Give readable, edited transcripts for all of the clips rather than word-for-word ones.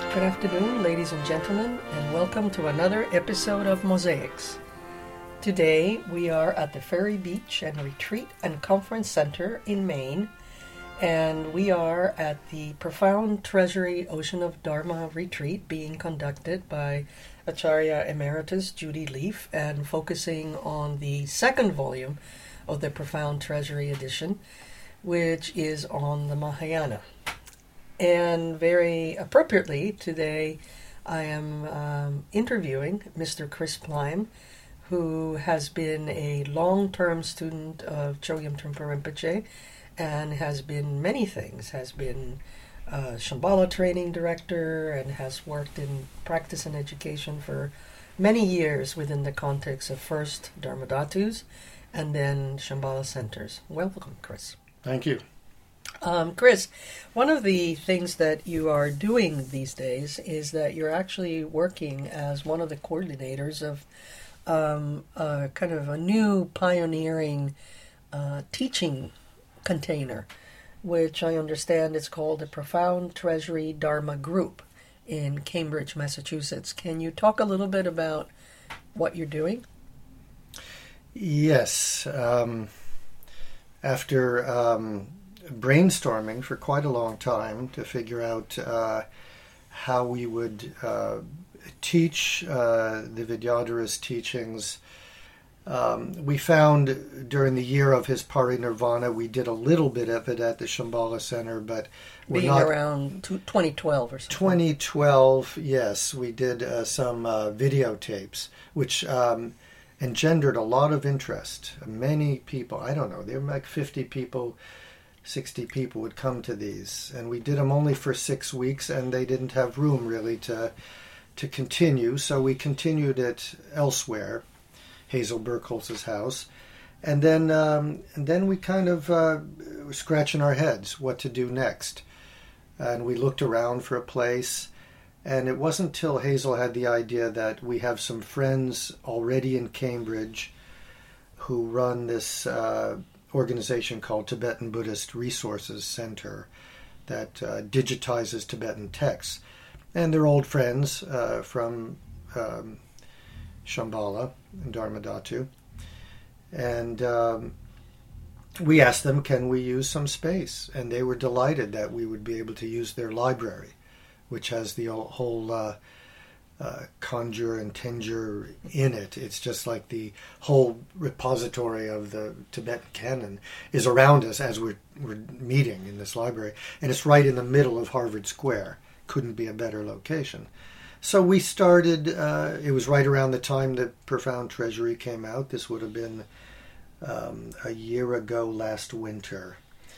Good afternoon, ladies and gentlemen, and welcome to another episode of Mosaics. Today we are at the Ferry Beach and Retreat and Conference Center in Maine, and we are at the Profound Treasury Ocean of Dharma retreat being conducted by Acharya Emeritus Judy Leaf and focusing on the second volume of the Profound Treasury edition, which is on the Mahayana. And very appropriately, today I am interviewing Mr. Chris Pleim, who has been a long-term student of Chogyam Trungpa Rinpoche and has been many things, has been Shambhala training director and has worked in practice and education for many years within the context of first Dharmadhatus and then Shambhala centers. Welcome, Chris. Thank you. Chris, one of the things that you are doing these days is that you're actually working as one of the coordinators of kind of a new pioneering teaching container, which I understand is called the Profound Treasury Dharma Group in Cambridge, Massachusetts. Can you talk a little bit about what you're doing? Yes. After brainstorming for quite a long time to figure out how we would teach the Vidyadhara's teachings, we found during the year of his parinirvana, we did a little bit of it at the Shambhala Center, but being around 2012 or something. 2012, yes, we did some videotapes, which engendered a lot of interest. Many people, I don't know, there were like 50 people, 60 people would come to these, and we did them only for 6 weeks, and they didn't have room really to continue, so we continued it elsewhere, Hazel Burkholz's house, and then we kind of were scratching our heads what to do next, and we looked around for a place, and it wasn't till Hazel had the idea that we have some friends already in Cambridge who run this organization called Tibetan Buddhist Resources Center that digitizes Tibetan texts. And they're old friends from Shambhala and Dharmadhatu. And we asked them, can we use some space? And they were delighted that we would be able to use their library, which has the whole Kanjur and Tenjur in it. It's just like the whole repository of the Tibetan canon is around us as we're meeting in this library. And it's right in the middle of Harvard Square. Couldn't be a better location. So we started, it was right around the time that Profound Treasury came out. This would have been a year ago last winter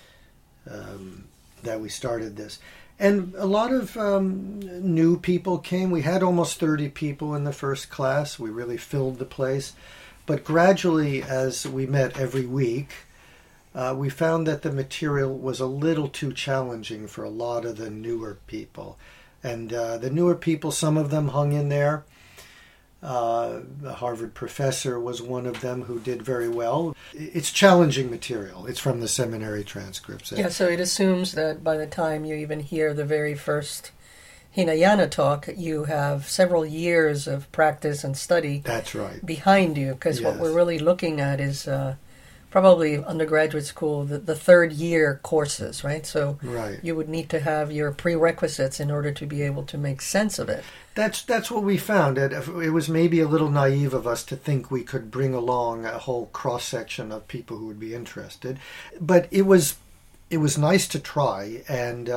that we started this. And a lot of new people came. We had almost 30 people in the first class. We really filled the place. But gradually, as we met every week, we found that the material was a little too challenging for a lot of the newer people. And the newer people, some of them hung in there. The Harvard professor was one of them who did very well. It's challenging material. It's from the seminary transcripts. Yeah, so it assumes that by the time you even hear the very first Hinayana talk, you have several years of practice and study. That's right. Behind you, because Yes. what we're really looking at is probably undergraduate school, the third year courses, right? So Right. you would need to have your prerequisites in order to be able to make sense of it. That's what we found. It was maybe a little naive of us to think we could bring along a whole cross-section of people who would be interested. But it was nice to try, and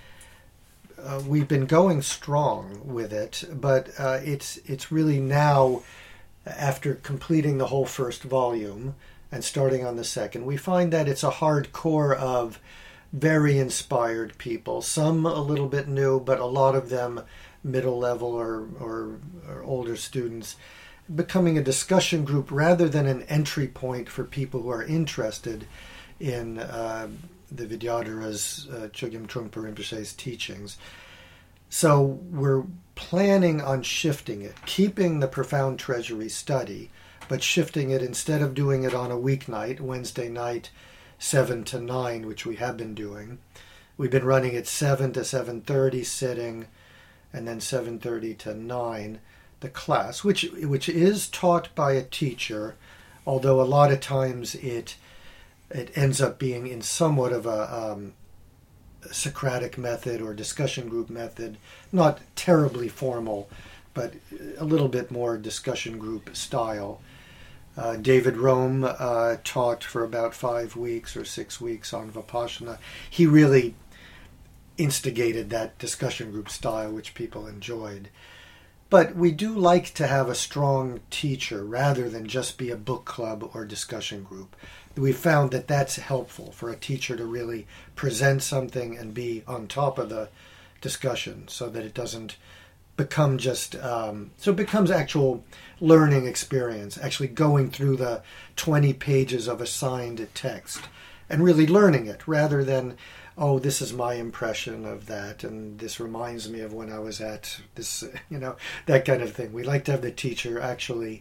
we've been going strong with it. But it's really now, after completing the whole first volume and starting on the second, we find that it's a hardcore of very inspired people. Some a little bit new, but a lot of them middle level or older students, becoming a discussion group rather than an entry point for people who are interested in the Vidyadhara's Chogyam Trungpa Rinpoche's teachings. So we're planning on shifting it, keeping the Profound Treasury study, but shifting it, instead of doing it on a weeknight, Wednesday night, 7 to 9, which we have been doing. We've been running at 7 to 7:30 sitting, and then 7:30 to 9 the class, which is taught by a teacher, although a lot of times it ends up being in somewhat of a Socratic method or discussion group method, not terribly formal, but a little bit more discussion group style. David Rome taught for about 5 weeks or 6 weeks on Vipassana. He really instigated that discussion group style, which people enjoyed. But we do like to have a strong teacher rather than just be a book club or discussion group. We found that that's helpful for a teacher to really present something and be on top of the discussion so that it doesn't become just, so it becomes actual learning experience, actually going through the 20 pages of assigned text and really learning it rather than, oh, this is my impression of that, and this reminds me of when I was at this, that kind of thing. We like to have the teacher actually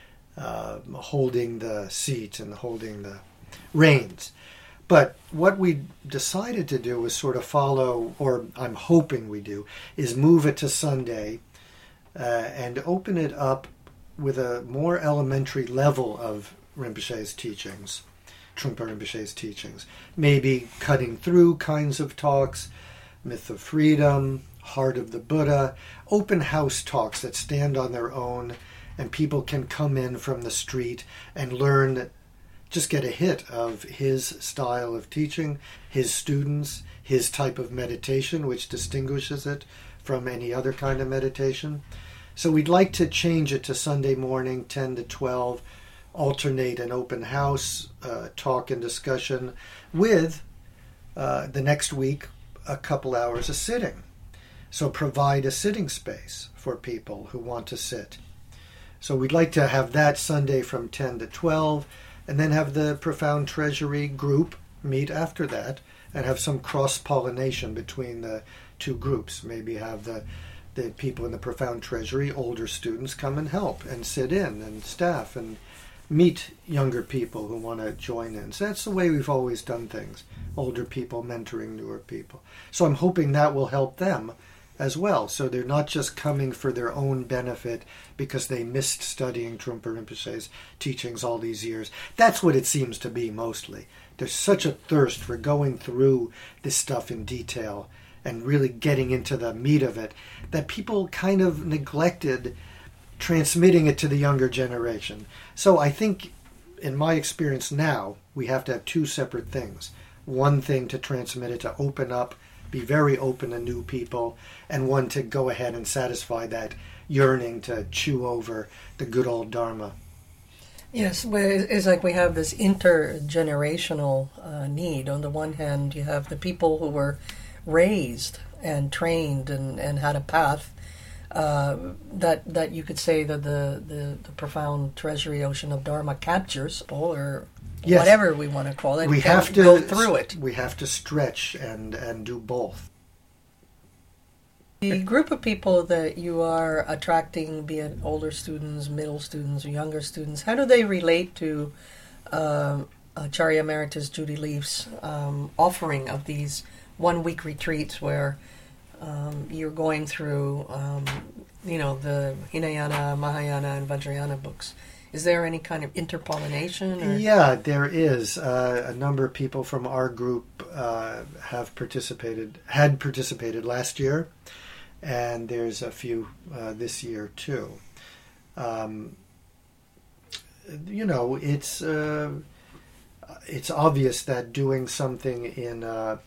holding the seat and holding the reins. But what we decided to do was sort of follow, or I'm hoping we do, is move it to Sunday and open it up with a more elementary level of Rinpoche's teachings. Trungpa Rinpoche's teachings. Maybe cutting through kinds of talks, Myth of Freedom, Heart of the Buddha, open house talks that stand on their own and people can come in from the street and learn, just get a hit of his style of teaching, his students, his type of meditation, which distinguishes it from any other kind of meditation. So we'd like to change it to Sunday morning, 10 to 12, alternate an open house talk and discussion with the next week a couple hours of sitting. So provide a sitting space for people who want to sit. So we'd like to have that Sunday from 10 to 12 and then have the Profound Treasury group meet after that and have some cross-pollination between the two groups. Maybe have the people in the Profound Treasury, older students, come and help and sit in, and staff, and meet younger people who want to join in. So that's the way we've always done things. Older people mentoring newer people. So I'm hoping that will help them as well. So they're not just coming for their own benefit because they missed studying Trungpa Rinpoche's teachings all these years. That's what it seems to be mostly. There's such a thirst for going through this stuff in detail and really getting into the meat of it that people kind of neglected transmitting it to the younger generation. So I think, in my experience now, we have to have two separate things. One thing to transmit it, to open up, be very open to new people, and one to go ahead and satisfy that yearning to chew over the good old Dharma. Yes, well, it's like we have this intergenerational need. On the one hand, you have the people who were raised and trained and had a path that you could say that the Profound Treasury Ocean of Dharma captures, or yes, whatever we want to call it. We have to go through it. We have to stretch and do both. The group of people that you are attracting, be it older students, middle students, or younger students, how do they relate to Acharya Emeritus Judy Leaf's offering of these one-week retreats where you're going through, the Hinayana, Mahayana, and Vajrayana books? Is there any kind of interpollination? Or? Yeah, there is. A number of people from our group had participated last year, and there's a few this year too. It's obvious that doing something in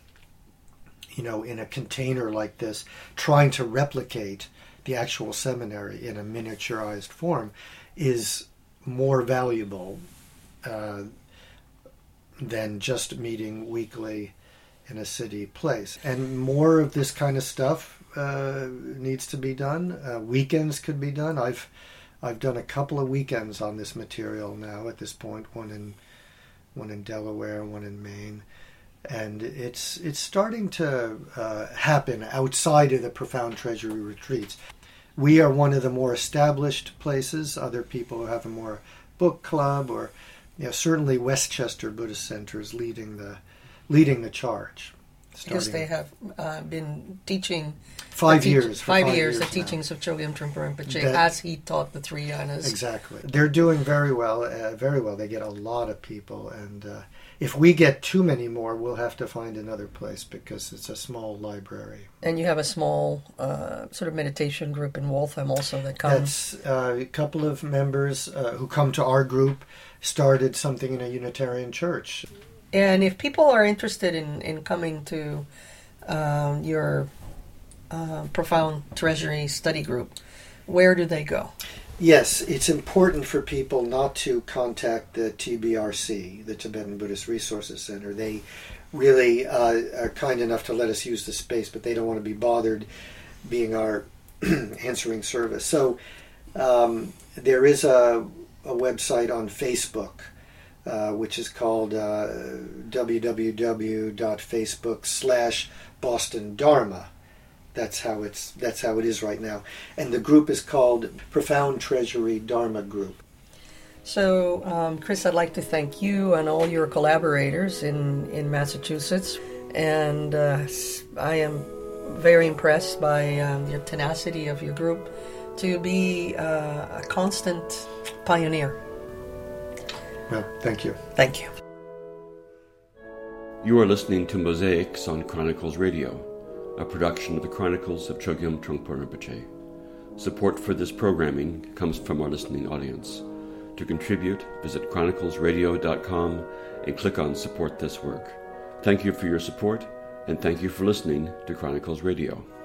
a container like this, trying to replicate the actual seminary in a miniaturized form, is more valuable than just meeting weekly in a city place. And more of this kind of stuff needs to be done. Weekends could be done. I've done a couple of weekends on this material now at this point, one in Delaware, one in Maine. And it's starting to happen outside of the Profound Treasury retreats. We are one of the more established places. Other people who have a more book club, or certainly Westchester Buddhist Center is leading the charge. Because they have been teaching 5 years. 5 years the teachings of Chogyam Trungpa Rinpoche as he taught the three yanas. Exactly. They're doing very well. Very well. They get a lot of people, and if we get too many more, we'll have to find another place because it's a small library. And you have a small sort of meditation group in Waltham also that comes. That's a couple of members who come to our group started something in a Unitarian church. And if people are interested in coming to your Profound Treasury study group, where do they go? Yes, it's important for people not to contact the TBRC, the Tibetan Buddhist Resources Center. They really are kind enough to let us use the space, but they don't want to be bothered being our answering service. So there is a website on Facebook, which is called www.facebook.com/Boston Dharma. That's how it is right now. And the group is called Profound Treasury Dharma Group. So, Chris, I'd like to thank you and all your collaborators in Massachusetts. And I am very impressed by your tenacity of your group to be a constant pioneer. Well, thank you. Thank you. You are listening to Mosaics on Chronicles Radio, a production of the Chronicles of Chogyam Trungpa Rinpoche. Support for this programming comes from our listening audience. To contribute, visit chroniclesradio.com and click on Support This Work. Thank you for your support, and thank you for listening to Chronicles Radio.